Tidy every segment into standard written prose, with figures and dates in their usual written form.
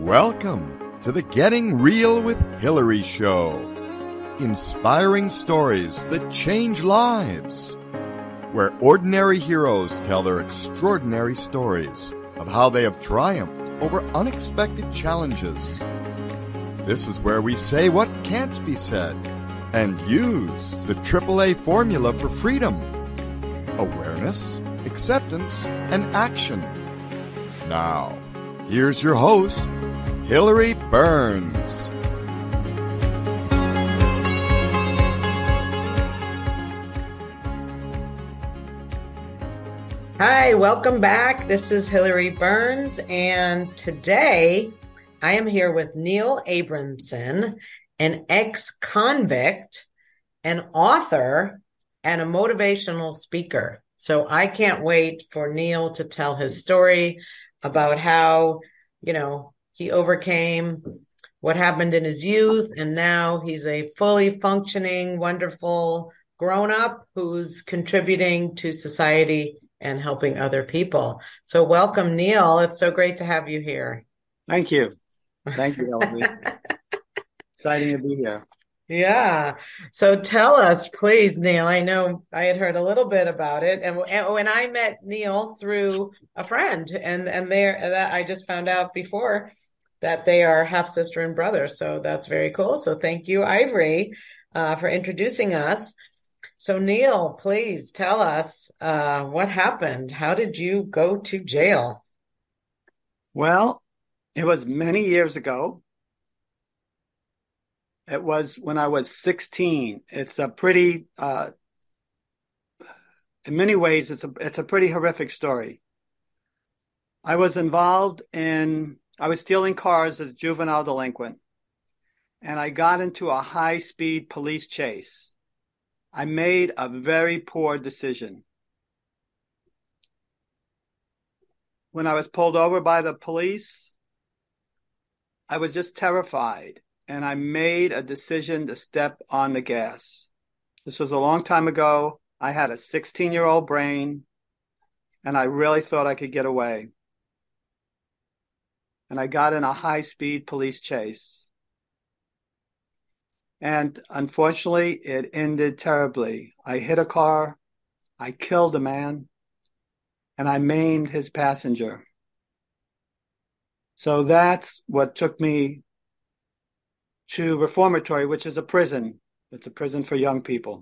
Welcome to the Getting Real with Hillary show. Inspiring stories that change lives. Where ordinary heroes tell their extraordinary stories of how they have triumphed over unexpected challenges. This is where we say what can't be said and use the AAA formula for freedom. Awareness, acceptance, and action. Now, here's your host, Hillary Burns. Hi, welcome back. This is Hillary Burns, and today I am here with Neil Abramson, an ex-convict, an author, and a motivational speaker. So I can't wait for Neil to tell his story about how, he overcame what happened in his youth, and now he's a fully functioning, wonderful grown-up who's contributing to society and helping other people. So welcome, Neil. It's so great to have you here. Thank you. Thank you, Hillary. Exciting to be here. Yeah. So tell us, please, Neil. I know I had heard a little bit about it. And when I met Neil through a friend, and that I just found out before that they are half sister and brother. So that's very cool. So thank you, Ivory, for introducing us. So Neil, please tell us what happened. How did you go to jail? Well, it was many years ago. It was when I was 16. It's a pretty, in many ways, it's a pretty horrific story. I was stealing cars as a juvenile delinquent, and I got into a high-speed police chase. I made a very poor decision. When I was pulled over by the police, I was just terrified, and I made a decision to step on the gas. This was a long time ago. I had a 16-year-old brain, and I really thought I could get away. And I got in a high-speed police chase. And unfortunately, it ended terribly. I hit a car, I killed a man, and I maimed his passenger. So that's what took me to reformatory, which is a prison. It's a prison for young people.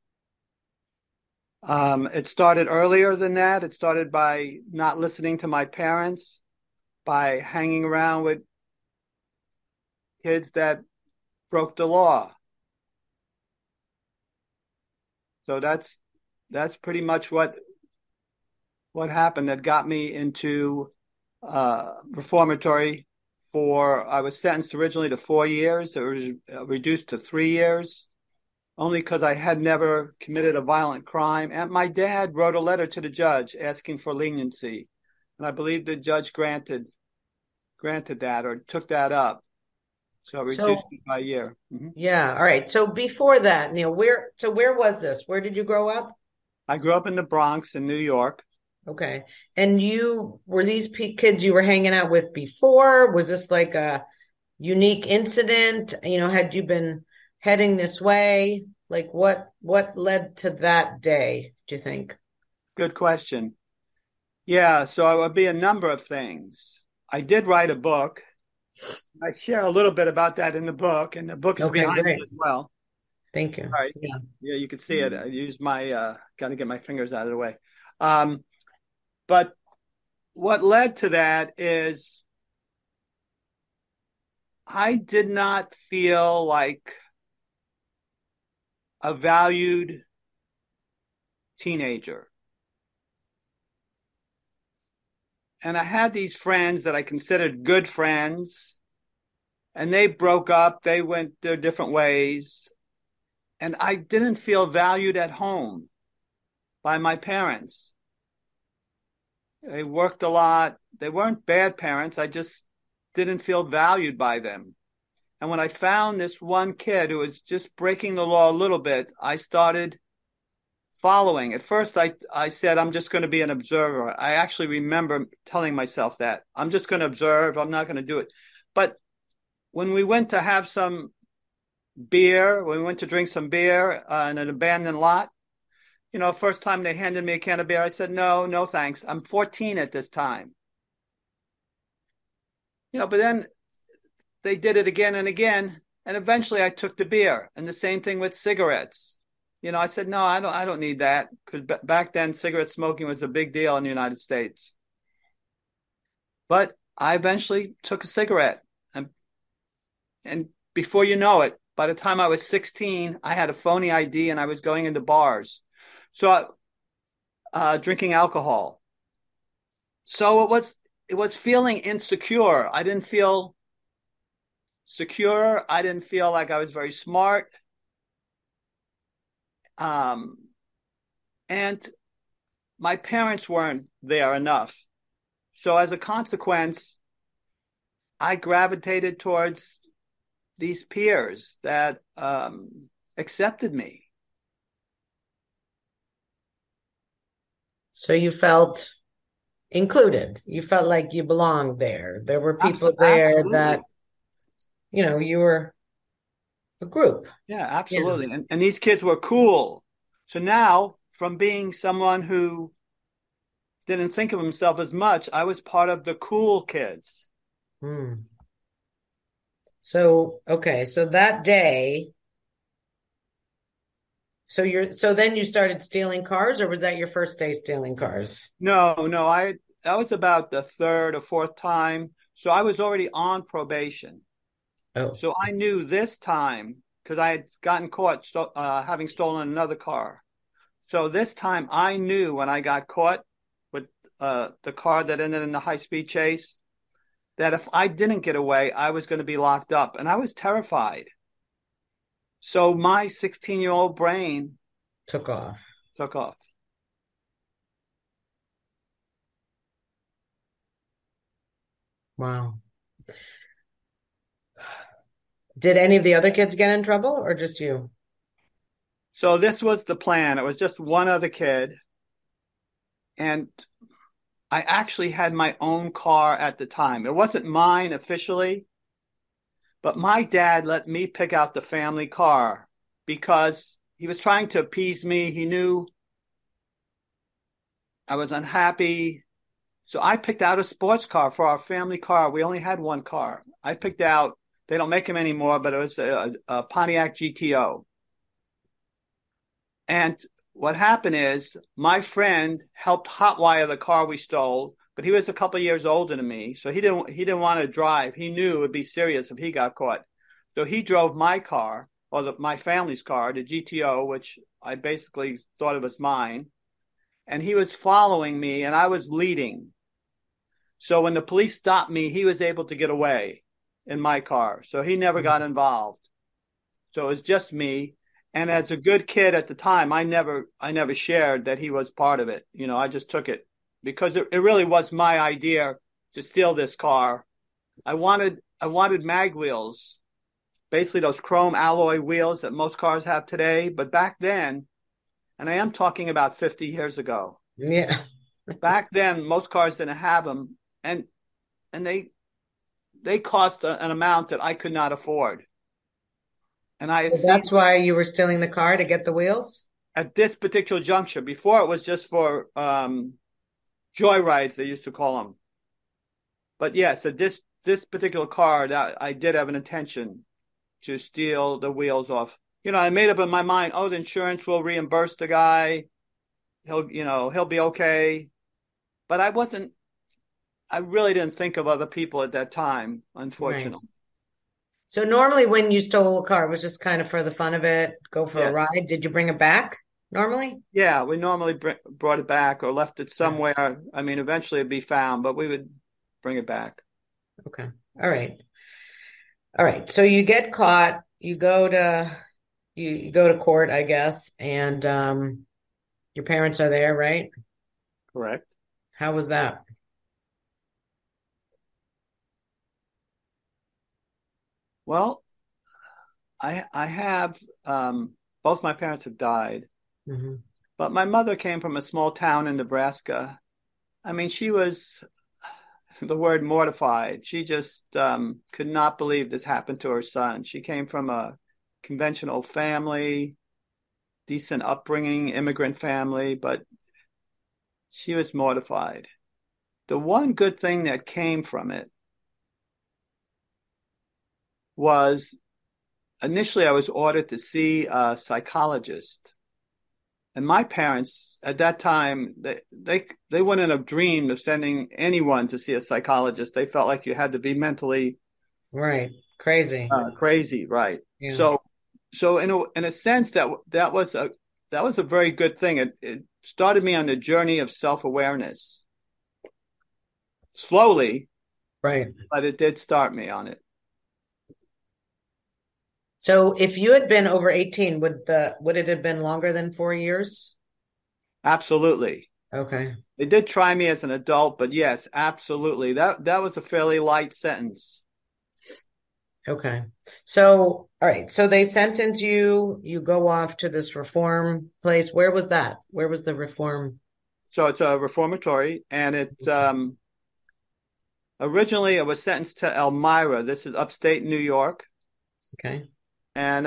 It started earlier than that. It started by not listening to my parents, by hanging around with kids that broke the law. So that's pretty much what happened that got me into reformatory. I was sentenced originally to 4 years. It was reduced to 3 years, only because I had never committed a violent crime. And my dad wrote a letter to the judge asking for leniency, and I believe the judge granted that or took that up. So reduced it by a year. Mm-hmm. Yeah. All right. So before that, Neil, where was this? Where did you grow up? I grew up in the Bronx in New York. Okay. And were these kids you were hanging out with before? Was this like a unique incident? Had you been heading this way? Like what led to that day, do you think? Good question. Yeah. So it would be a number of things. I did write a book. I share a little bit about that in the book, and the book is behind it as well. Thank you. All right. Yeah, you could see it. I use my, got to get my fingers out of the way. But what led to that is I did not feel like a valued teenager. And I had these friends that I considered good friends, and they broke up. They went their different ways. And I didn't feel valued at home by my parents. They worked a lot. They weren't bad parents. I just didn't feel valued by them. And when I found this one kid who was just breaking the law a little bit, I started following. At first, I said, I'm just going to be an observer. I actually remember telling myself that. I'm just going to observe. I'm not going to do it. But when we went to have some beer, when we went to drink some beer in an abandoned lot, first time they handed me a can of beer, I said, no, no, thanks. I'm 14 at this time. But then they did it again and again. And eventually I took the beer. And the same thing with cigarettes. I said, no, I don't need that. Because back then, cigarette smoking was a big deal in the United States. But I eventually took a cigarette. And before you know it, by the time I was 16, I had a phony ID and I was going into bars. So drinking alcohol. So it was feeling insecure. I didn't feel secure. I didn't feel like I was very smart. And my parents weren't there enough. So as a consequence, I gravitated towards these peers that accepted me. So you felt included. You felt like you belonged there. There were people there Absolutely. that, you were a group. Yeah, absolutely. And these kids were cool. So now, from being someone who didn't think of himself as much, I was part of the cool kids. Hmm. So, okay. So that day, so then you started stealing cars, or was that your first day stealing cars? No, that was about the third or fourth time. So I was already on probation. Oh, So I knew this time, because I had gotten caught having stolen another car. So this time I knew when I got caught with the car that ended in the high-speed chase, that if I didn't get away, I was going to be locked up. And I was terrified. So my 16-year-old brain took off. Wow. Did any of the other kids get in trouble or just you? So this was the plan. It was just one other kid. And I actually had my own car at the time. It wasn't mine officially, but my dad let me pick out the family car because he was trying to appease me. He knew I was unhappy. So I picked out a sports car for our family car. We only had one car. I picked out, they don't make them anymore, but it was a Pontiac GTO. And what happened is my friend helped hotwire the car we stole, but he was a couple of years older than me. So he didn't want to drive. He knew it would be serious if he got caught. So he drove my car, or my family's car, the GTO, which I basically thought it was mine. And he was following me and I was leading. So when the police stopped me, he was able to get away in my car. So he never got involved. So it was just me. And as a good kid at the time, I never shared that he was part of it. I just took it because it really was my idea to steal this car. I wanted mag wheels, basically those chrome alloy wheels that most cars have today. But back then, and I am talking about 50 years ago. Yeah. Back then, most cars didn't have them. And they cost an amount that I could not afford. And I So that's why you were stealing the car to get the wheels? At this particular juncture. Before it was just for joyrides, they used to call them. But yeah, so this particular car, that I did have an intention to steal the wheels off. I made up in my mind, the insurance will reimburse the guy. He'll be okay. But I really didn't think of other people at that time, unfortunately. Right. So normally when you stole a car, it was just kind of for the fun of it, go for a ride. Did you bring it back normally? Yeah, we normally brought it back or left it somewhere. I mean, eventually it'd be found, but we would bring it back. Okay. All right. So you get caught, you go to court, I guess, and your parents are there, right? Correct. How was that? Well, I have both my parents have died, but my mother came from a small town in Nebraska. I mean, she was the word mortified. She just could not believe this happened to her son. She came from a conventional family, decent upbringing, immigrant family, but she was mortified. The one good thing that came from it was initially I was ordered to see a psychologist. And my parents at that time, they wouldn't have dreamed of sending anyone to see a psychologist. They felt like you had to be mentally Right. Crazy. crazy, right? Yeah. So in a sense that was a very good thing. It started me on the journey of self-awareness. Slowly, Right. but it did start me on it. So if you had been over 18, would it have been longer than 4 years? Absolutely. Okay. They did try me as an adult, but yes, absolutely. That was a fairly light sentence. Okay. So, all right. So they sentenced you, you go off to this reform place. Where was that? Where was the reform? So it's a reformatory, and originally it was sentenced to Elmira. This is upstate New York. Okay. And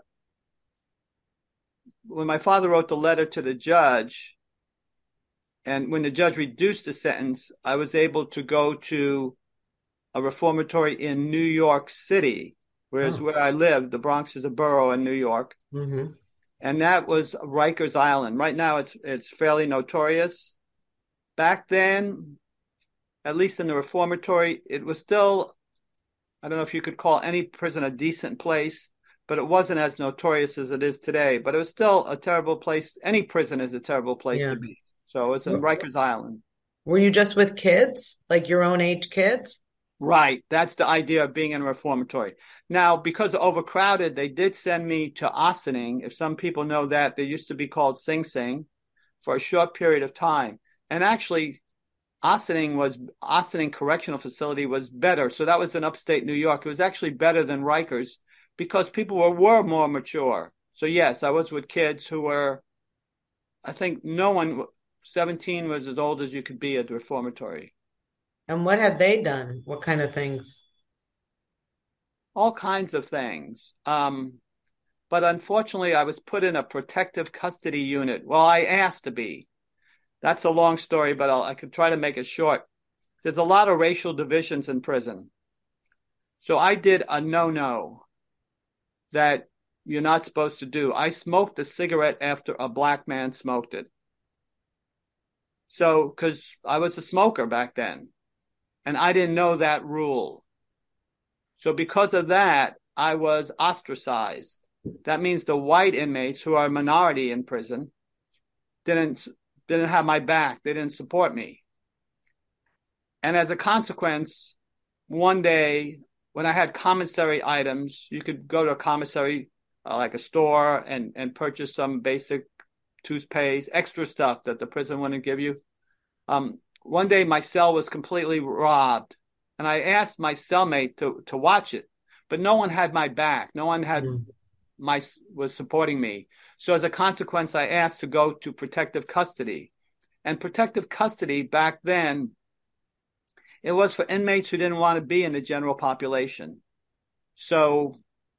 when my father wrote the letter to the judge, and when the judge reduced the sentence, I was able to go to a reformatory in New York City, whereas where I live, the Bronx is a borough in New York. Mm-hmm. And that was Rikers Island. Right now it's fairly notorious. Back then, at least in the reformatory, it was still, I don't know if you could call any prison a decent place, but it wasn't as notorious as it is today. But it was still a terrible place. Any prison is a terrible place Yeah. to be. So it was in Rikers Island. Were you just with kids, like your own age kids? Right. That's the idea of being in a reformatory. Now, because of overcrowded, they did send me to Ossining. If some people know that, they used to be called Sing Sing for a short period of time. And actually, Ossining Correctional Facility was better. So that was in upstate New York. It was actually better than Rikers because people were more mature. So yes, I was with kids who were, I think 17 was as old as you could be at the reformatory. And what had they done? What kind of things? All kinds of things. But unfortunately, I was put in a protective custody unit. Well, I asked to be. That's a long story, but I could try to make it short. There's a lot of racial divisions in prison. So I did a no-no that you're not supposed to do. I smoked a cigarette after a black man smoked it. So, because I was a smoker back then, and I didn't know that rule. So because of that, I was ostracized. That means the white inmates, who are a minority in prison, didn't have my back. They didn't support me. And as a consequence, one day when I had commissary items, you could go to a commissary, like a store, and purchase some basic toothpaste, extra stuff that the prison wouldn't give you. One day my cell was completely robbed, and I asked my cellmate to watch it, but no one had my back. No one had was supporting me. So as a consequence, I asked to go to protective custody. And protective custody back then, it was for inmates who didn't want to be in the general population. So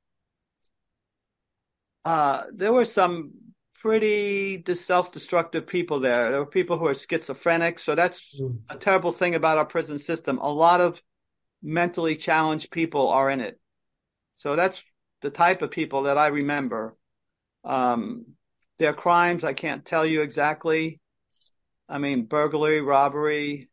there were some pretty self-destructive people there. There were people who are schizophrenic. So that's a terrible thing about our prison system. A lot of mentally challenged people are in it. So that's the type of people that I remember. Their crimes, I can't tell you exactly. I mean, burglary, robbery.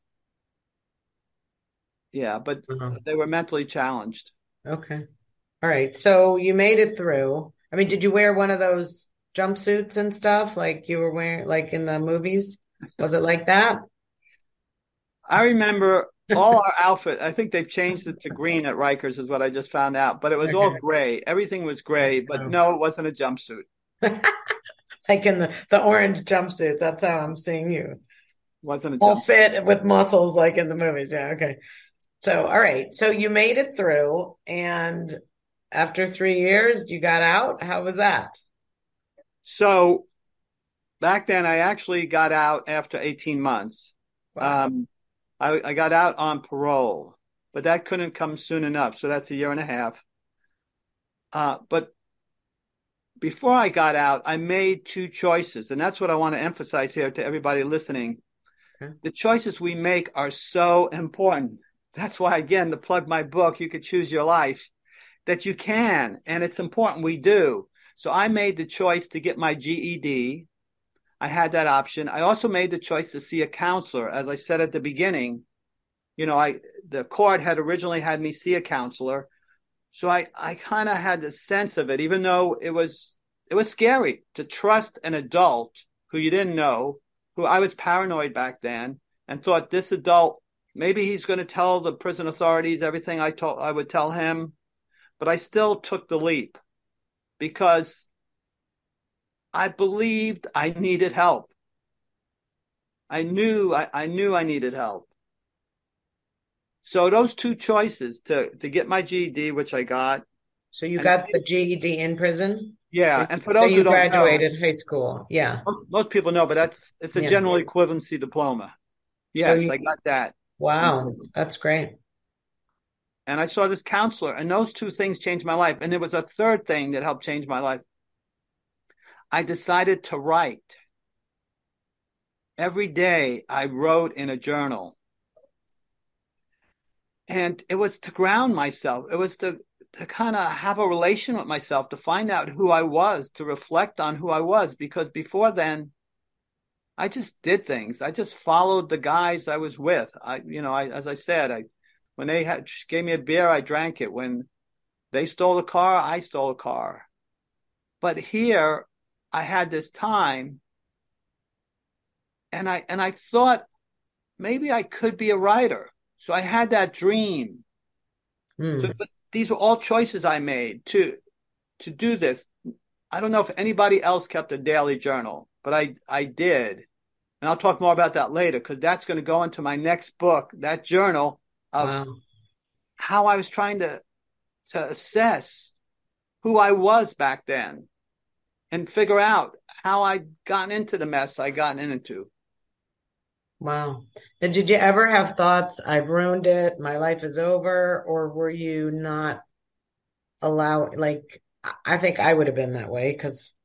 Yeah, but they were mentally challenged. Okay. All right. So you made it through. I mean, did you wear one of those jumpsuits and stuff like you were wearing, like in the movies? Was it like that? I remember all our outfit. I think they've changed it to green at Rikers, is what I just found out. But it was all gray. Everything was gray. But no, it wasn't a jumpsuit. Like in the orange jumpsuits. That's how I'm seeing you. Wasn't a all jumpsuit. fit with muscles like in the movies. Yeah. Okay. So, all right. So you made it through, and after 3 years, you got out. How was that? So back then, I actually got out after 18 months. Wow. I got out on parole, but that couldn't come soon enough. So that's a year and a half. But before I got out, I made two choices. And that's what I want to emphasize here to everybody listening. Okay. The choices we make are so important. That's why, again, to plug my book, You Could Choose Your Life, that you can. And it's important we do. So I made the choice to get my GED. I had that option. I also made the choice to see a counselor. As I said at the beginning, the court had originally had me see a counselor. So I kind of had the sense of it, even though it was scary to trust an adult who you didn't know, who I was paranoid back then and thought this adult, maybe he's going to tell the prison authorities everything I would tell him. But I still took the leap because I believed I needed help. I knew I needed help. So those two choices to get my GED, which I got. So you got the GED in prison? Yeah. And for those who don't know, graduated high school. Yeah. Most people know, but it's a general equivalency diploma. Yes, I got that. Wow. That's great. And I saw this counselor, and those two things changed my life. And there was a third thing that helped change my life. I decided to write. Every day I wrote in a journal. And it was to ground myself. It was to kind of have a relation with myself, to find out who I was, to reflect on who I was. Because before then, I just did things. I just followed the guys I was with. As I said, when they gave me a beer, I drank it. When they stole a car, I stole a car. But here, I had this time, and I thought maybe I could be a writer. So I had that dream. So, but these were all choices I made to do this. I don't know if anybody else kept a daily journal, but I did. And I'll talk more about that later because that's going to go into my next book, that journal of how I was trying to assess who I was back then and figure out how I'd gotten into the mess I gotten into. Wow. And did you ever have thoughts, I've ruined it, my life is over, or were you not I think I would have been that way because,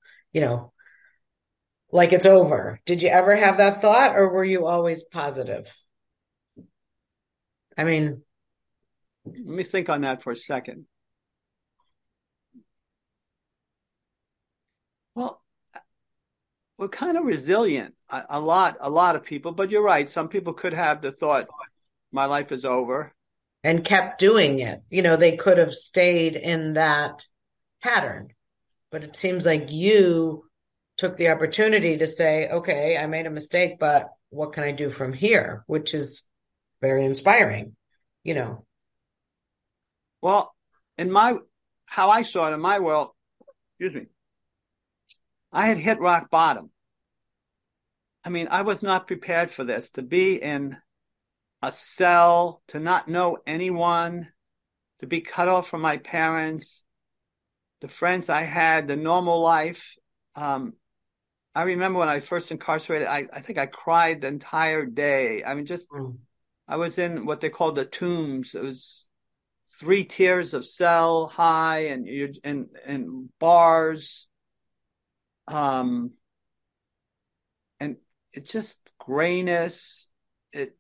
like it's over. Did you ever have that thought or were you always positive? I mean, let me think on that for a second. Well, we're kind of resilient, a lot of people, but you're right. Some people could have the thought, my life is over. And kept doing it. They could have stayed in that pattern, but it seems like you took the opportunity to say, okay, I made a mistake, but what can I do from here? Which is very inspiring, Well, how I saw it in my world, I had hit rock bottom. I mean, I was not prepared for this, to be in a cell, to not know anyone, to be cut off from my parents, the friends I had, the normal life. I remember when I first incarcerated, I think I cried the entire day. I mean, I was in what they called the tombs. It was 3 tiers of cell high and bars. And it's just grayness. It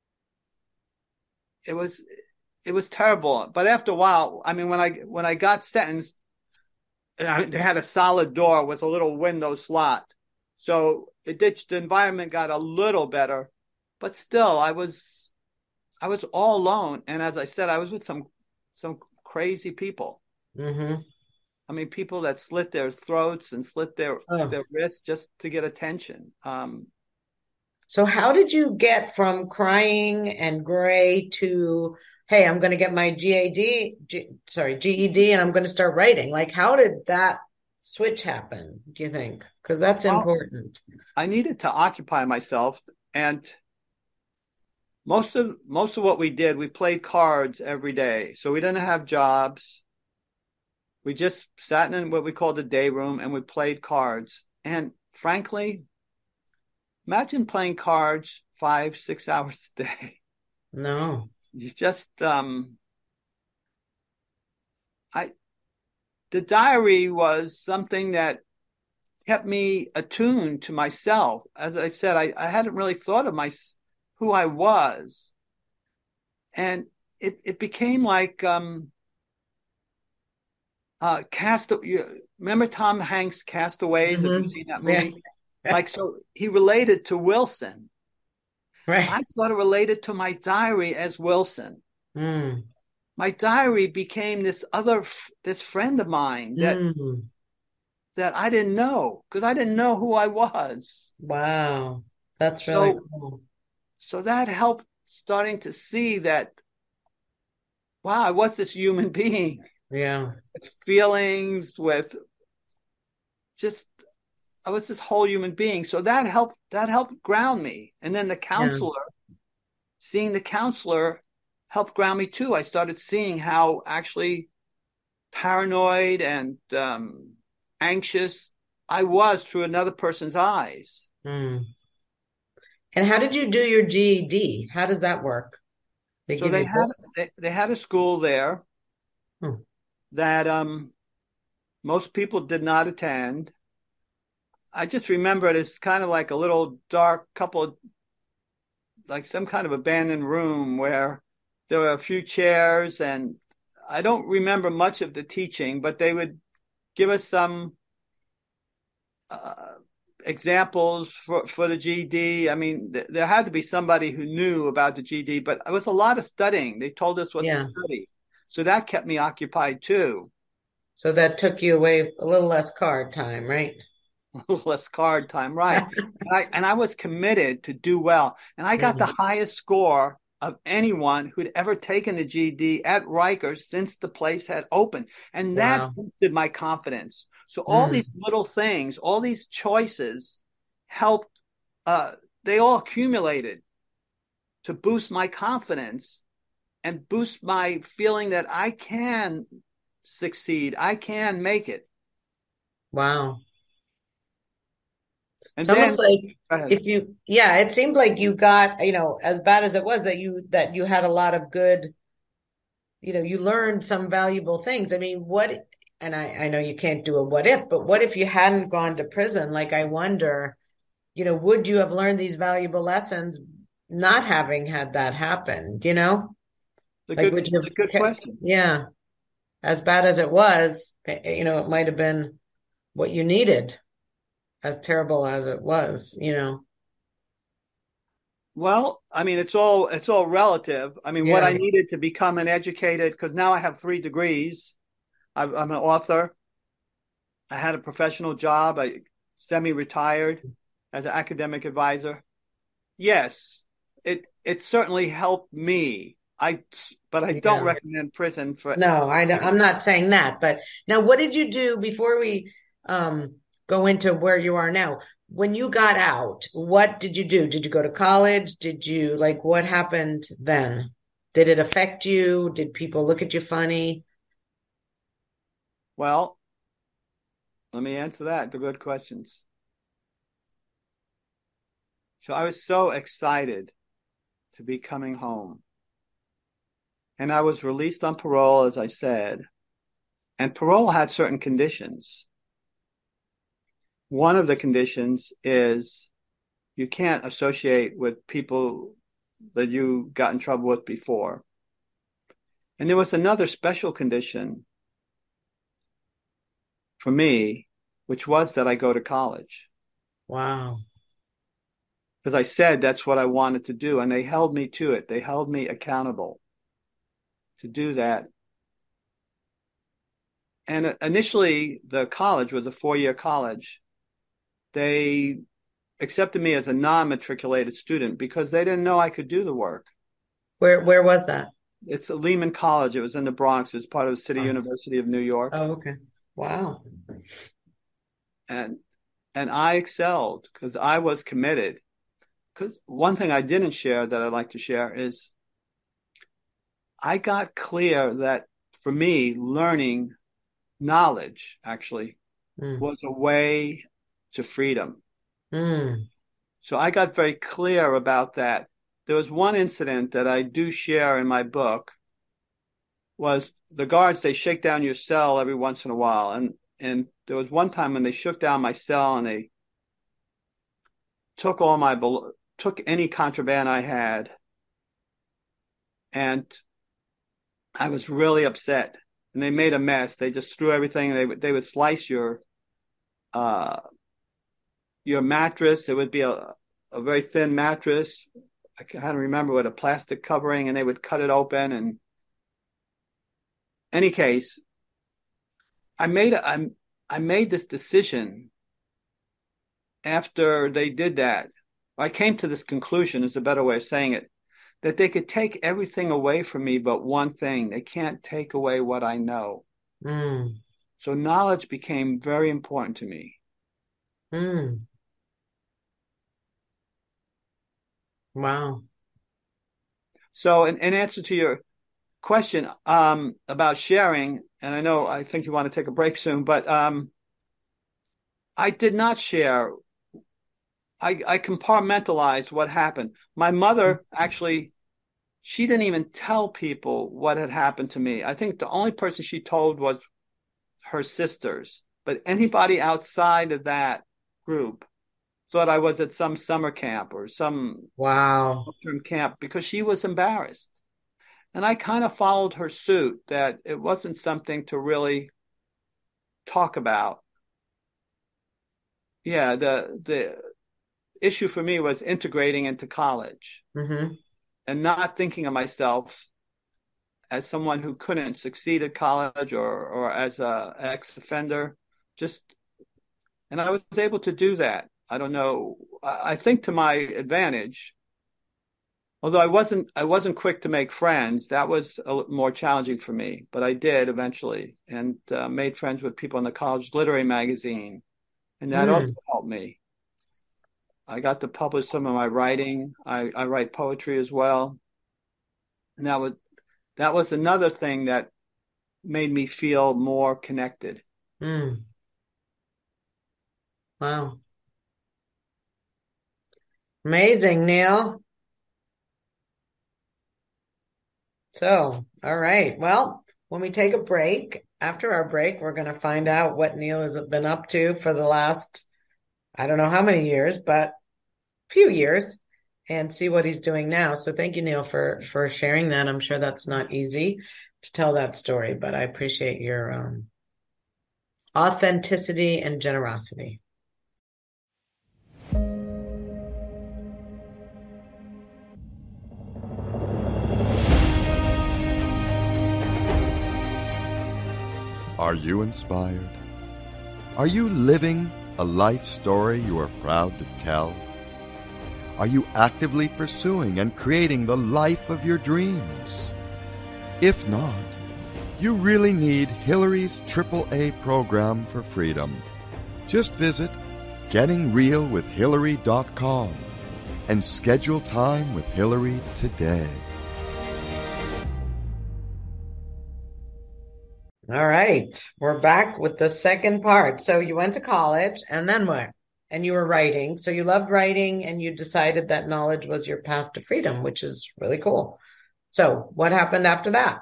was terrible. But after a while, I mean, when I got sentenced, they had a solid door with a little window slot. So the environment got a little better, but still I was all alone. And as I said, I was with some crazy people. Mm-hmm. I mean, people that slit their throats and slit their wrists just to get attention. So how did you get from crying and gray to, hey, I'm going to get my GED, and I'm going to start writing? Like, how did that switch happen, do you think? Because that's important. I needed to occupy myself. And most of what we did, we played cards every day. So we didn't have jobs. We just sat in what we called the day room and we played cards. And frankly, imagine playing cards 5-6 hours a day. No. You just I the diary was something that kept me attuned to myself. As I said, I hadn't really thought of who I was, and it became like cast. Remember Tom Hanks' Castaways? Have you Hmm. seen that Yeah. movie? Like, so he related to Wilson. Right. I sort of related to my diary as Wilson. Mm. My diary became this friend of mine Mm. that I didn't know because I didn't know who I was. Wow. That's really So cool. so that helped starting to see that, wow, I was this human being Yeah. with feelings, with just I was this whole human being. So that helped ground me. And then Yeah. seeing the counselor helped ground me too. I started seeing how actually paranoid and anxious I was through another person's eyes. Mm. And how did you do your GED? How does that work? They So give you both? they had a school there Hmm. that most people did not attend. I just remember it as kind of like a little dark couple, like some kind of abandoned room where there were a few chairs, and I don't remember much of the teaching, but they would give us some uh, examples for the GED. I mean, there had to be somebody who knew about the GED, but it was a lot of studying. They told us what to Yeah. study. So that kept me occupied too. So that took you away a little less card time, right? A little less card time, right? And I was committed to do well. And I got the Mm. highest score of anyone who'd ever taken the GED at Rikers since the place had opened. And that Wow. boosted my confidence. So all Mm. these little things, all these choices helped, uh, they all accumulated to boost my confidence and boost my feeling that I can succeed, I can make it. Wow. It's And then, almost like go ahead. if you, yeah, it seemed like you got, as bad as it was that you had a lot of good, you learned some valuable things. I mean, and I know you can't do a what if, but what if you hadn't gone to prison? Like, I wonder, would you have learned these valuable lessons not having had that happen, Like, would you It's a have good question. yeah, as bad as it was, it might have been what you needed, as terrible as it was. Well, I mean, it's all relative. I mean, what Yeah. I needed to become an educated, because now I have 3 degrees. I'm an author. I had a professional job. I semi-retired as an academic advisor. Yes, it certainly helped me. But I don't Yeah. recommend prison for. No, I'm not saying that. But now, what did you do before we go into where you are now? When you got out, what did you do? Did you go to college? Did you like what happened then? Did it affect you? Did people look at you funny? Well, let me answer that. The good questions. So I was so excited to be coming home. And I was released on parole, as I said. And parole had certain conditions. One of the conditions is you can't associate with people that you got in trouble with before. And there was another special condition for me, which was that I go to college. Wow. Because I said that's what I wanted to do. And they held me to it. They held me accountable to do that. And initially, the college was a 4-year college. They accepted me as a non-matriculated student because they didn't know I could do the work. Where was that? It's a Lehman College. It was in the Bronx. It's part of the City Bronx. University of New York. Oh, okay. Wow. And I excelled because I was committed. Because one thing I didn't share that I'd like to share is I got clear that for me, learning knowledge actually Mm. was a way to freedom. Mm. So I got very clear about that. there was one incident that I do share in my book. Was the guards, they shake down your cell every once in a while, and there was one time when they shook down my cell and they took took any contraband I had, and I was really upset. And they made a mess. They just threw everything. They would slice your mattress. It would be a very thin mattress. I can't remember, with a plastic covering, and they would cut it open. And any case, I made this decision after they did that. I came to this conclusion, is a better way of saying it, that they could take everything away from me but one thing. They can't take away what I know. Mm. So knowledge became very important to me. Mm. Wow. So in answer to your question about sharing, and I think you want to take a break soon, but I did not share. I compartmentalized what happened. My mother actually, she didn't even tell people what had happened to me. I think the only person she told was her sisters, but anybody outside of that group thought I was at some summer camp or some Wow. long-term camp, because she was embarrassed. And I kind of followed her suit, that it wasn't something to really talk about. Yeah, the issue for me was integrating into college Mm-hmm. and not thinking of myself as someone who couldn't succeed at college or as a ex-offender. And I was able to do that. I don't know. I think to my advantage. Although I wasn't quick to make friends. That was more challenging for me, but I did eventually, and made friends with people in the college literary magazine, and that also helped me. I got to publish some of my writing. I write poetry as well, and that was another thing that made me feel more connected. Mm. Wow. Amazing, Neil. So, all right. Well, when we take a break, after our break, we're going to find out what Neil has been up to for the last, I don't know how many years, but a few years, and see what he's doing now. So thank you, Neil, for sharing that. I'm sure that's not easy to tell that story, but I appreciate your authenticity and generosity. Are you inspired? Are you living a life story you are proud to tell? Are you actively pursuing and creating the life of your dreams? If not, you really need Hillary's AAA program for freedom. Just visit gettingrealwithhillary.com and schedule time with Hillary today. All right, we're back with the second part. So you went to college, and then what? And you were writing. So you loved writing, and you decided that knowledge was your path to freedom, which is really cool. So what happened after that?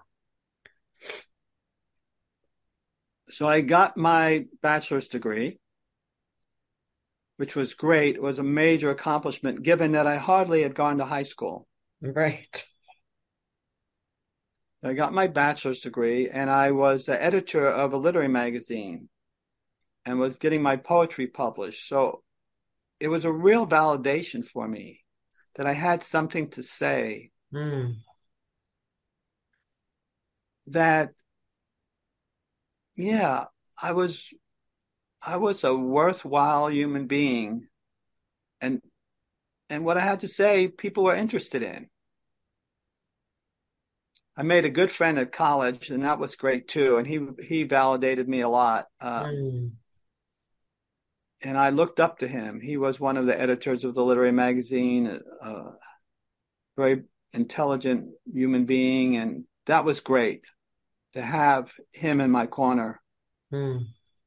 So I got my bachelor's degree, which was great. It was a major accomplishment, given that I hardly had gone to high school. Right. I got my bachelor's degree, and I was the editor of a literary magazine and was getting my poetry published. So it was a real validation for me that I had something to say, that, yeah, I was a worthwhile human being, and what I had to say, people were interested in. I made a good friend at college, and that was great too. And he validated me a lot. And I looked up to him. He was one of the editors of the literary magazine, very intelligent human being. And that was great to have him in my corner.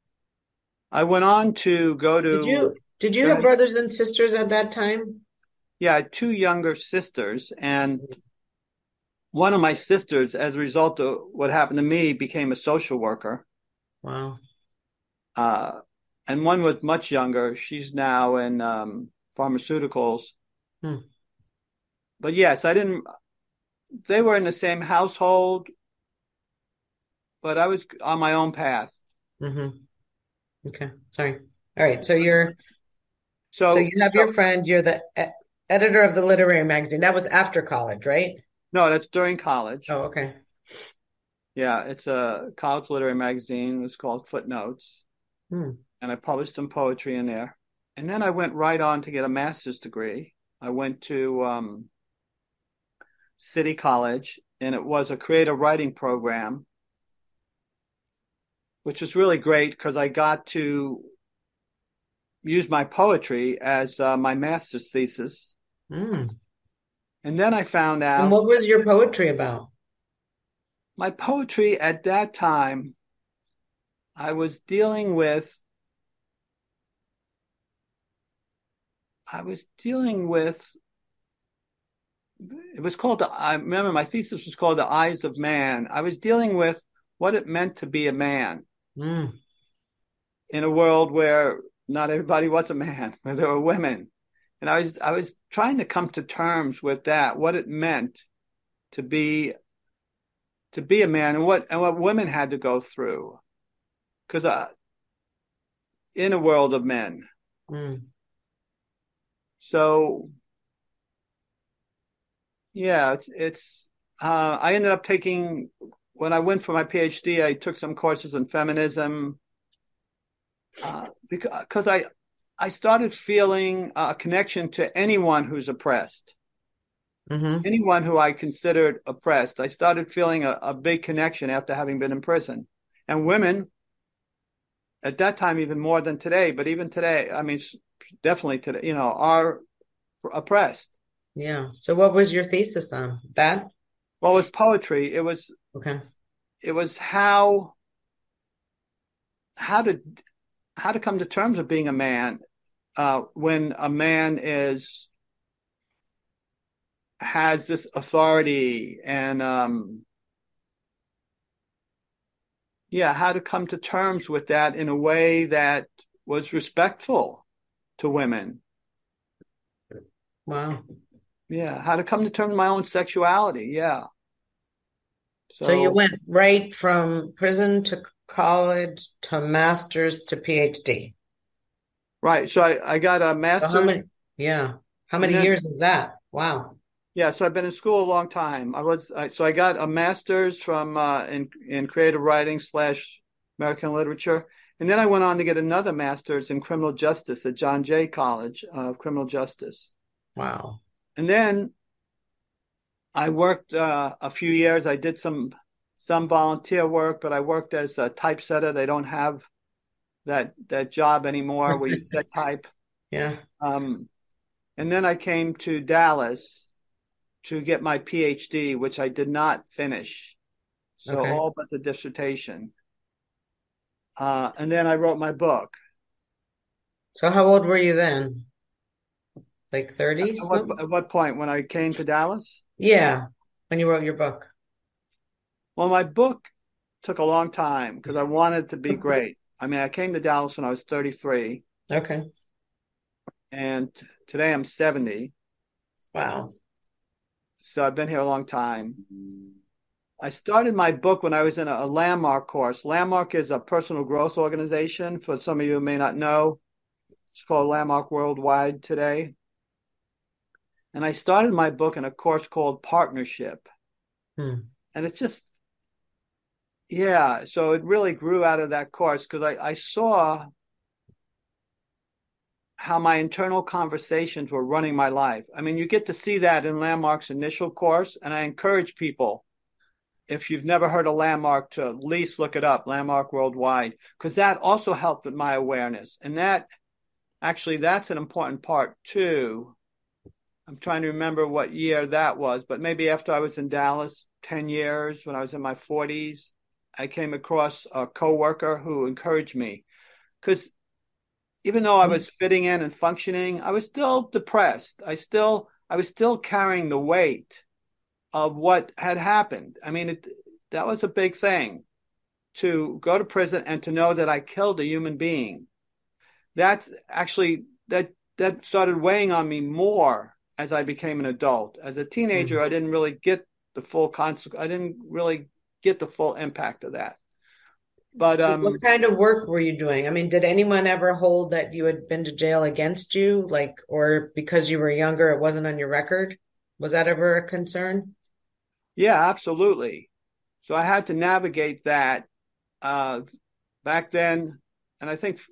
I went on to go to... Did you have brothers and sisters at that time? yeah, I had two younger sisters, and one of my sisters, as a result of what happened to me, became a social worker. Wow. Uh, and one was much younger. She's now in pharmaceuticals. Hmm. But yes, they were in the same household, but I was on my own path. Mm-hmm. Okay. Sorry. All right. So So, you have your friend, you're the editor of the literary magazine. That was after college, right? no, that's during college. Oh, okay. Yeah, it's a college literary magazine. It's called Footnotes. Hmm. And I published some poetry in there. And then I went right on to get a master's degree. I went to City College, and it was a creative writing program, which was really great because I got to use my poetry as my master's thesis. Hmm. And then I found And out what was your poetry about? my poetry at that time, I was dealing with, I was dealing with, it was called, I remember my thesis was called The Eyes of Man. I was dealing with what it meant to be a man Hmm. in a world where not everybody was a man, where there were women. And I was trying to come to terms with that, what it meant to be a man, and what women had to go through. Because in a world of men. Hmm. So yeah, it's I ended up taking, when I went for my PhD, I took some courses in feminism because I started feeling a connection to anyone who's oppressed, Mm-hmm. anyone who I considered oppressed. I started feeling a big connection after having been in prison. And women at that time, even more than today, but even today, I mean, definitely today, are oppressed. Yeah. So what was your thesis on? That? Well, with poetry, Okay. it was how to come to terms with being a man when a man has this authority, and how to come to terms with that in a way that was respectful to women. Wow. Yeah, how to come to terms with my own sexuality. Yeah. So you So went right from prison to college to master's to PhD. right. So I got a So how master's, many? Yeah. How and many then years is that? Wow. yeah. So I've been in school a long time. So I got a master's from in creative writing / American literature, and then I went on to get another master's in criminal justice at John Jay College of Criminal Justice. Wow. And then I worked a few years. I did some volunteer work, but I worked as a typesetter. They don't have that job anymore where you set type. Yeah. Um, and then I came to Dallas to get my PhD, which I did not finish. So Okay. all but the dissertation. And then I wrote my book. So how old were you then? Like 30 something? At what point? When I came to Dallas? Yeah. When you wrote your book. Well, my book took a long time because I wanted it to be great. I mean, I came to Dallas when I was 33, Okay. and today I'm 70. Wow. So I've been here a long time. I started my book when I was in a Landmark course. Landmark is a personal growth organization. For some of you who may not know, it's called Landmark Worldwide today. And I started my book in a course called Partnership. Hmm. And it's just, yeah, so it really grew out of that course because I saw how my internal conversations were running my life. I mean, you get to see that in Landmark's initial course, and I encourage people, if you've never heard of Landmark, to at least look it up, Landmark Worldwide, because that also helped with my awareness. And that's an important part too. I'm trying to remember what year that was, but maybe after I was in Dallas 10 years, when I was in my 40s, I came across a coworker who encouraged me, because even though I was fitting in and functioning, I was still depressed. I was still carrying the weight of what had happened. I mean, that was a big thing, to go to prison and to know that I killed a human being. That's actually that started weighing on me more as I became an adult. As a teenager, I didn't really get the full consequence. I didn't really get the full impact of that. But So what kind of work were you doing? I mean, did anyone ever hold that you had been to jail against you, like, or because you were younger, it wasn't on your record? Was that ever a concern? yeah, absolutely. So I had to navigate that back then, and I think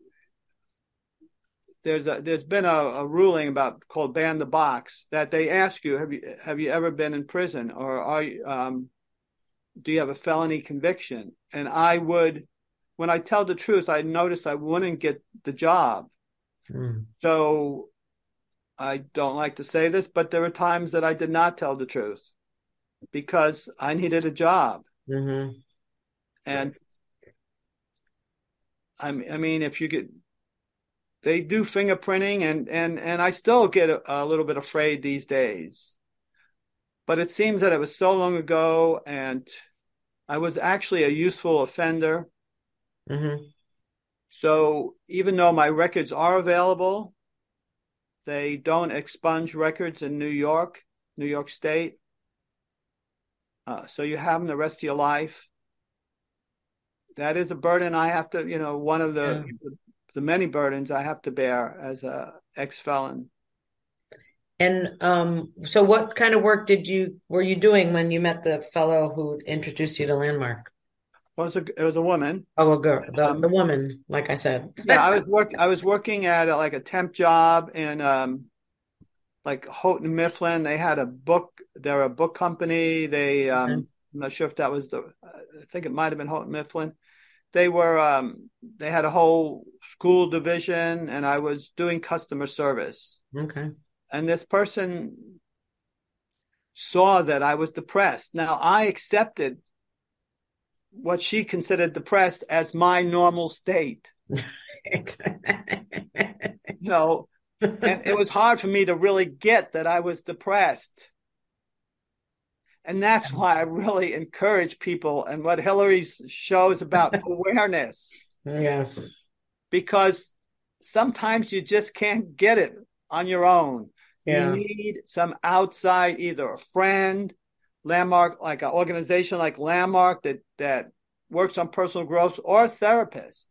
there's been a ruling about called ban the box, that they ask you, have you ever been in prison, or do you have a felony conviction? And I would, when I tell the truth, I noticed I wouldn't get the job. So I don't like to say this, but there were times that I did not tell the truth because I needed a job. And I mean, if you get, they do fingerprinting, and I still get a little bit afraid these days. But it seems that it was so long ago, and I was actually a youthful offender. So even though my records are available, they don't expunge records in New York State. So you have them the rest of your life. That is a burden I have to, one of the many burdens I have to bear as a ex-felon. And so what kind of work were you doing when you met the fellow who introduced you to Landmark? It was a woman. Oh, a girl, the woman, like I said. Yeah, I was working at like a temp job in like Houghton Mifflin. They had they're a book company. I'm not sure if that was I think it might have been Houghton Mifflin. They had a whole school division, and I was doing customer service. Okay. And this person saw that I was depressed. Now, I accepted what she considered depressed as my normal state. And it was hard for me to really get that I was depressed. And that's why I really encourage people, and what Hillary's show is about, awareness. Yes. Because sometimes you just can't get it on your own. Yeah. You need some outside, either a friend, Landmark, like an organization like Landmark that works on personal growth, or a therapist.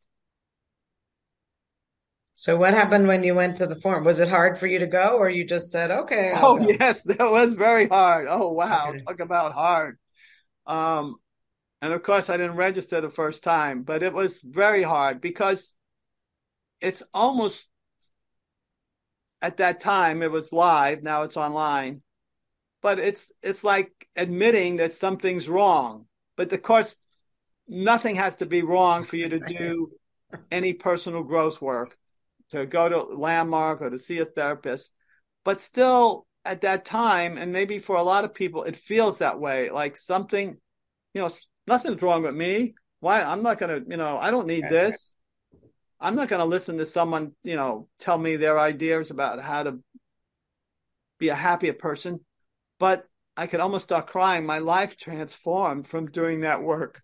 So what happened when you went to the forum? Was it hard for you to go, or you just said, okay, I'll go? Yes, that was very hard. Oh, wow. Okay. Talk about hard. And of course, I didn't register the first time, but it was very hard because it's almost, at that time, it was live. Now it's online. But it's like admitting that something's wrong. But of course, nothing has to be wrong for you to do any personal growth work, to go to Landmark or to see a therapist. But still, at that time, and maybe for a lot of people, it feels that way. Like something, nothing's wrong with me. Why? I'm not going to, I don't need this. I'm not going to listen to someone, tell me their ideas about how to be a happier person. But I could almost start crying. My life transformed from doing that work.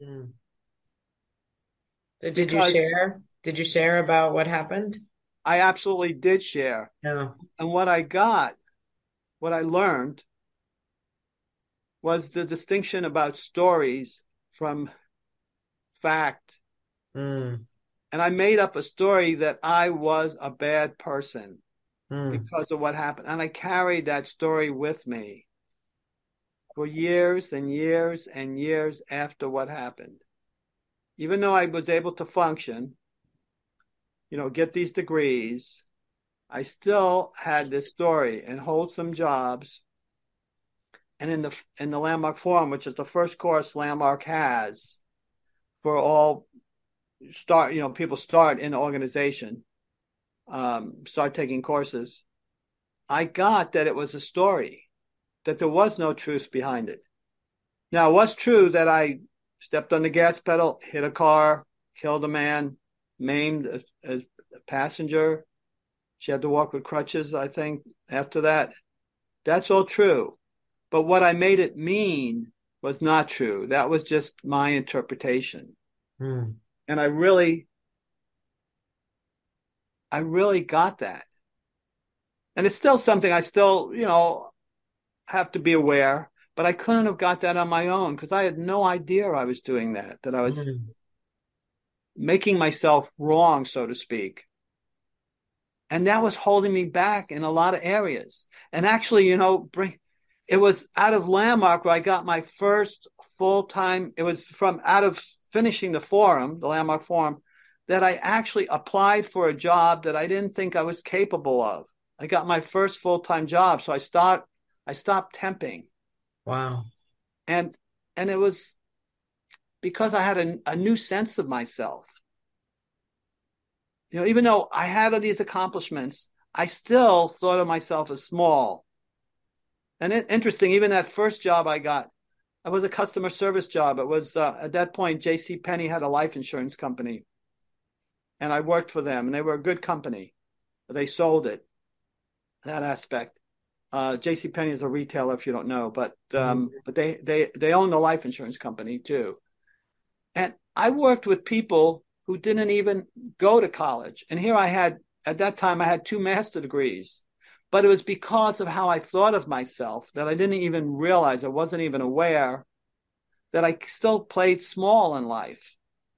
Did you share? Did you share about what happened? I absolutely did share. Yeah. And what I learned was the distinction about stories from fact. And I made up a story that I was a bad person because of what happened. And I carried that story with me for years and years and years after what happened. Even though I was able to function, get these degrees, I still had this story and hold some jobs. And in the Landmark Forum, which is the first course Landmark has for all people start in the organization, start taking courses, I got that it was a story, that there was no truth behind it. Now, it was true that I stepped on the gas pedal, hit a car, killed a man, maimed a passenger, She had to walk with crutches, I think, after that. That's all true. But what I made it mean was not true. That was just my interpretation. Mm. And I really got that. And it's still something I still, have to be aware, but I couldn't have got that on my own because I had no idea I was doing that I was Mm. making myself wrong, so to speak. And that was holding me back in a lot of areas. And actually, it was out of Landmark where I got my first full-time, it was from out of finishing the forum, the Landmark Forum, that I actually applied for a job that I didn't think I was capable of. I got my first full-time job. So I stopped temping. Wow. And it was because I had a new sense of myself. Even though I had all these accomplishments, I still thought of myself as small. And it's interesting, even that first job I got, it was a customer service job. It was, at that point, J.C. Penney had a life insurance company. And I worked for them, and they were a good company. They sold it, that aspect. J.C. Penney is a retailer, if you don't know, but they own the life insurance company too. And I worked with people who didn't even go to college. And here at that time, I had 2 master's degrees, but it was because of how I thought of myself that I didn't even realize, I wasn't even aware that I still played small in life.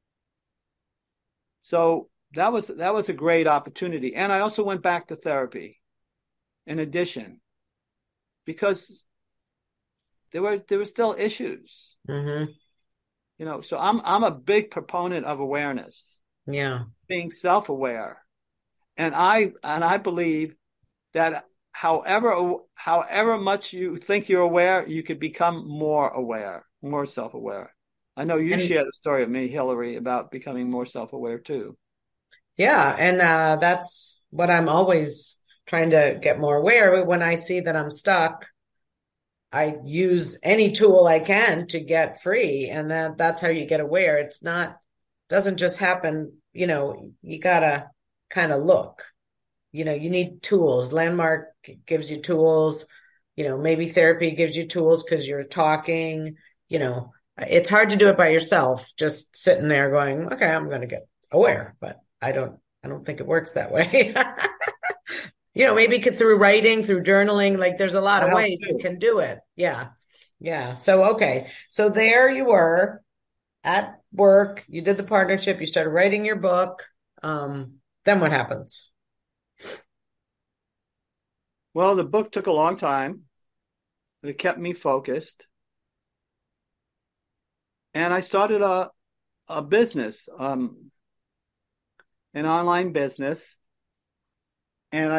So that was a great opportunity. And I also went back to therapy in addition, because there were still issues. Mm-hmm. So I'm a big proponent of awareness. Yeah. Being self-aware. And I believe that however much you think you're aware, you could become more aware, more self-aware. I know you shared a story with me, Hillary, about becoming more self-aware too. Yeah, and that's what I'm always trying to get more aware. When I see that I'm stuck, I use any tool I can to get free, and that's how you get aware. It's not doesn't just happen, you gotta kind of look. You need tools. Landmark gives you tools, maybe therapy gives you tools because you're talking, it's hard to do it by yourself, just sitting there going, okay, I'm going to get aware, but I don't think it works that way. Maybe through writing, through journaling, like there's a lot of ways you can do it. Yeah. Yeah. So, okay. So there you were at work, you did the partnership, you started writing your book. Then what happens? Well, the book took a long time, but it kept me focused. And I started a business, an online business. And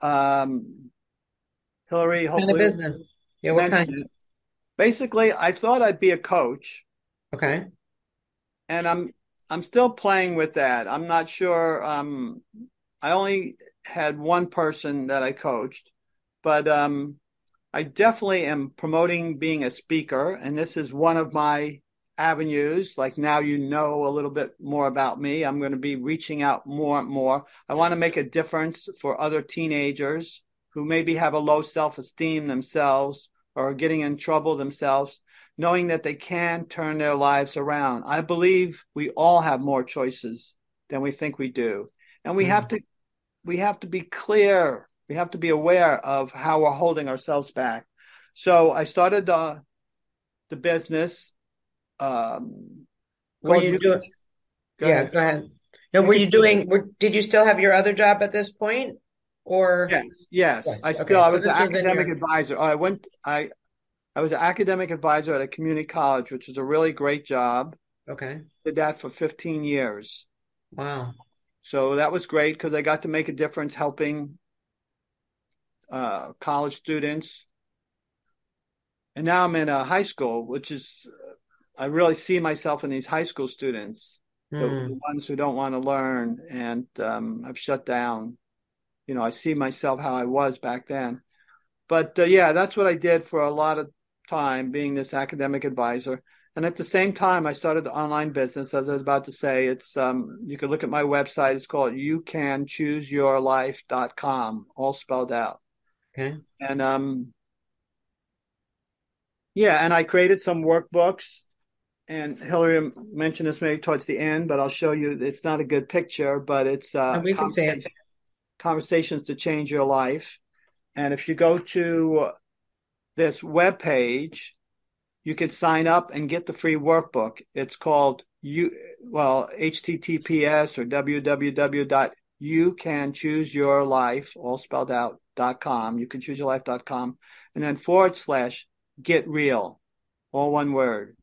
Hillary, hopefully, kind of business. Yeah, what kind? Basically, I thought I'd be a coach. Okay. And I'm still playing with that. I'm not sure. I only had one person that I coached, but I definitely am promoting being a speaker, and this is one of my avenues. Like now, a little bit more about me. I'm going to be reaching out more and more. I want to make a difference for other teenagers who maybe have a low self-esteem themselves or are getting in trouble themselves, knowing that they can turn their lives around. I believe we all have more choices than we think we do. And we have to be clear. We have to be aware of how we're holding ourselves back. So I started the business. Were you doing? Go ahead. No, did you still have your other job at this point? Or yes. I was an academic advisor. I was an academic advisor at a community college, which is a really great job. Okay. Did that for 15 years. Wow. So that was great because I got to make a difference helping college students. And now I'm in a high school, which is, I really see myself in these high school students, the ones who don't want to learn. And I've shut down. I see myself how I was back then. But that's what I did for a lot of time, being this academic advisor. And at the same time, I started the online business. As I was about to say, it's you can look at my website. It's called youcanchooseyourlife.com, all spelled out. Okay. And yeah, and I created some workbooks. And Hillary mentioned this maybe towards the end, but I'll show you. It's not a good picture, but it's And we can see it. Conversations to Change Your Life. And if you go to this webpage, you can sign up and get the free workbook. It's called HTTPS or www.youcanchooseyourlife, all spelled out, .com. Youcanchooseyourlife.com. And then /get real, all one word.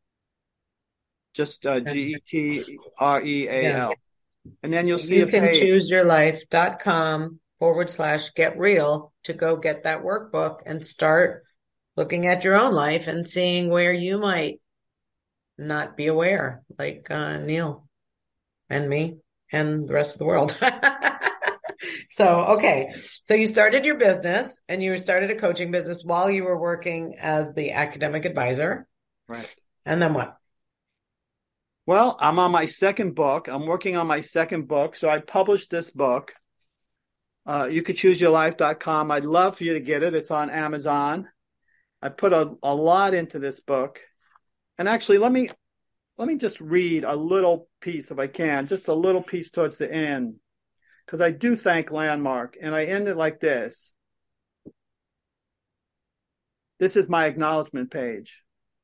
Just GETREAL. Yeah. And then you'll So see a page. youcanchooseyourlife.com/get real to go get that workbook and start looking at your own life and seeing where you might not be aware, like Neil and me and the rest of the world. So, okay. So you started your business and you started a coaching business while you were working as the academic advisor. Right. And then what? Well, I'm on my second book. I'm working on my second book. So I published this book. YouCanChooseYourLife.com. I'd love for you to get it. It's on Amazon. I put a lot into this book. And actually, let me just read a little piece if I can, just a little piece towards the end, because I do thank Landmark. And I end it like this. This is my acknowledgement page.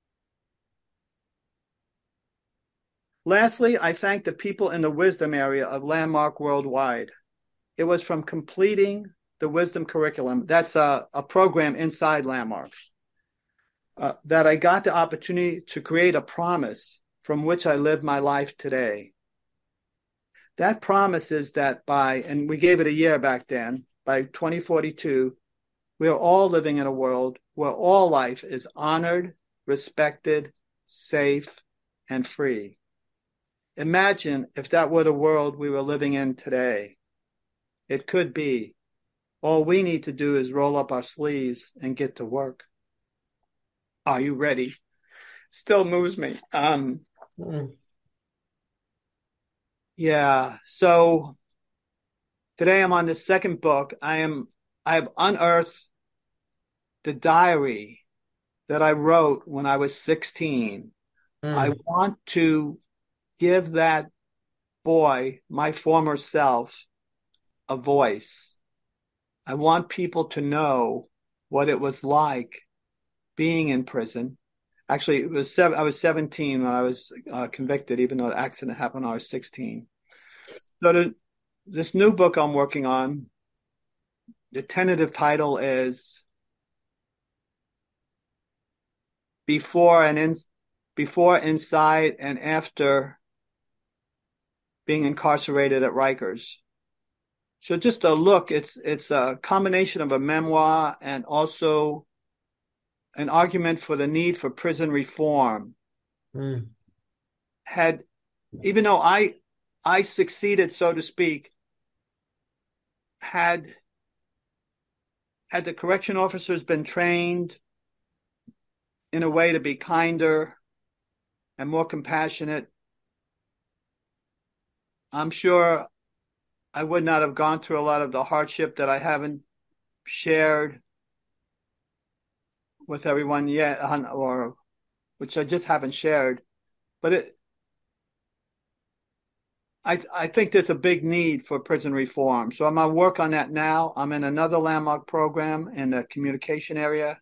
Lastly, I thank the people in the wisdom area of Landmark Worldwide. It was from completing the wisdom curriculum, that's a program inside Landmark, that I got the opportunity to create a promise from which I live my life today. That promise is that and we gave it a year back then, by 2042, we are all living in a world where all life is honored, respected, safe, and free. Imagine if that were the world we were living in today. It could be. All we need to do is roll up our sleeves and get to work. Are you ready? Still moves me. Yeah. So today I'm on the second book. I have unearthed the diary that I wrote when I was 16. I want to give that boy, my former self, a voice. I want people to know what it was like being in prison. Actually, I was 17 when I was convicted, even though the accident happened when I was 16. So this new book I'm working on, the tentative title is Before, Inside, and After Being Incarcerated at Rikers. So just a look, it's a combination of a memoir and also an argument for the need for prison reform. Even though I succeeded, so to speak, had the correction officers been trained in a way to be kinder and more compassionate, I'm sure I would not have gone through a lot of the hardship that I haven't shared with everyone yet, or which I just haven't shared. But I think there's a big need for prison reform. So I'm going to work on that now. I'm in another Landmark program in the communication area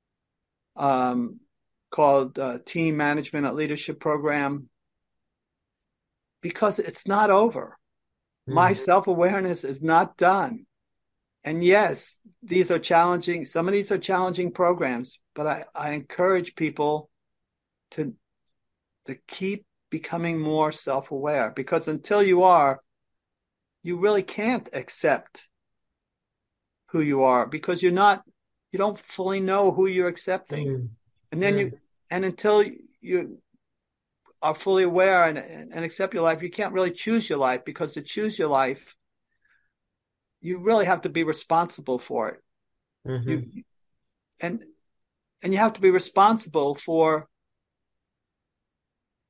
called Team Management and Leadership Program, because it's not over. My self-awareness is not done. And yes, these are challenging. Some of these are challenging programs, but I encourage people to keep becoming more self-aware, because until you are, you really can't accept who you are, because you don't fully know who you're accepting. And then until you are fully aware and accept your life, you can't really choose your life, because to choose your life, you really have to be responsible for it. And you have to be responsible for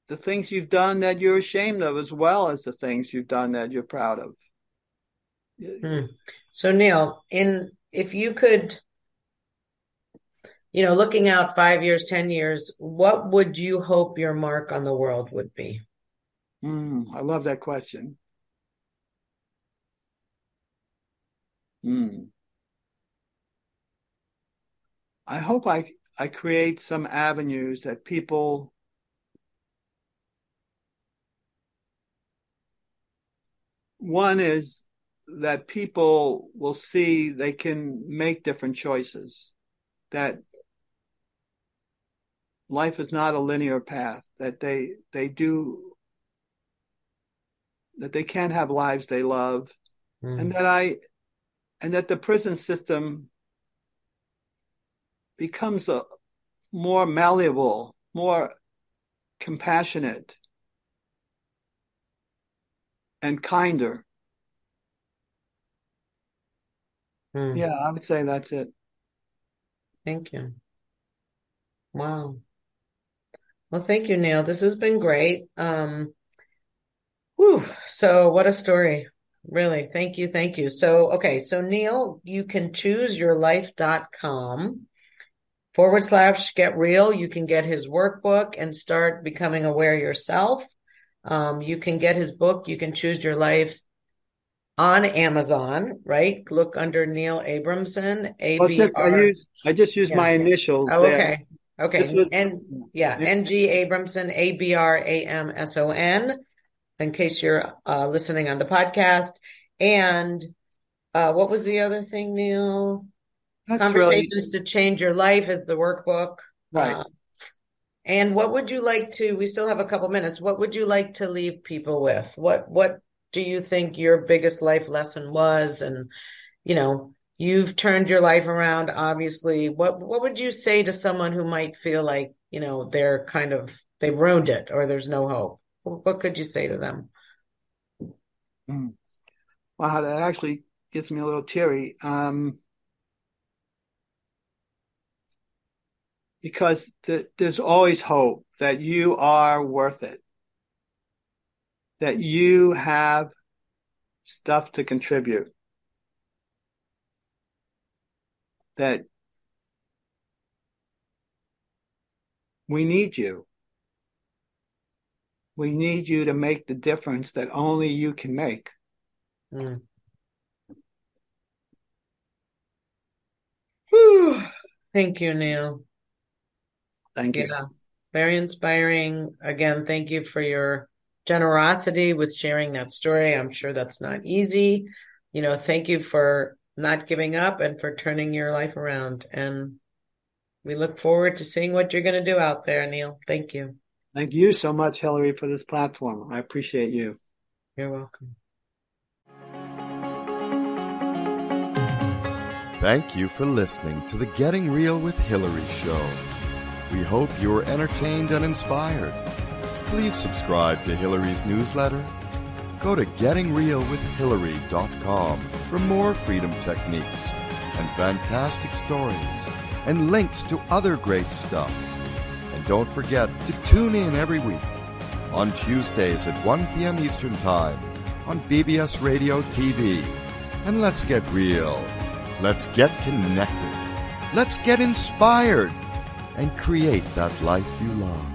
the things you've done that you're ashamed of, as well as the things you've done that you're proud of. So Neil, if you could, looking out 5 years, 10 years, what would you hope your mark on the world would be? I love that question. I hope I create some avenues that people one is that people will see they can make different choices, that life is not a linear path, that they can have lives they love, and that the prison system becomes a more malleable, more compassionate, and kinder. Yeah, I would say that's it. Thank you. Wow. Well, thank you, Neil. This has been great. So what a story. Really. Thank you. Thank you. So, okay. So Neil, you can chooseyourlife.com/get real. You can get his workbook and start becoming aware yourself. You can get his book. You can choose your life on Amazon, right? Look under Neil Abramson, ABR. I just used my initials. Oh, there. Okay. NG Abramson, ABRAMSON, in case you're listening on the podcast. And what was the other thing, Neil? Conversations to Change Your Life is the workbook. Right. And what would you like to, we still have a couple minutes, what would you like to leave people with? What do you think your biggest life lesson was? And, you've turned your life around, obviously. What would you say to someone who might feel like, they've ruined it or there's no hope? What could you say to them? Wow, that actually gets me a little teary. Because there's always hope that you are worth it, that you have stuff to contribute, that we need you. We need you to make the difference that only you can make. Whew. Thank you, Neil. Thank you. Very inspiring. Again, thank you for your generosity with sharing that story. I'm sure that's not easy. Thank you for not giving up and for turning your life around. And we look forward to seeing what you're going to do out there, Neil. Thank you. Thank you so much, Hillary, for this platform. I appreciate you. You're welcome. Thank you for listening to the Getting Real with Hillary show. We hope you were entertained and inspired. Please subscribe to Hillary's newsletter. Go to gettingrealwithhillary.com for more freedom techniques and fantastic stories and links to other great stuff. And don't forget to tune in every week on Tuesdays at 1 p.m. Eastern Time on BBS Radio TV. And let's get real. Let's get connected. Let's get inspired and create that life you love.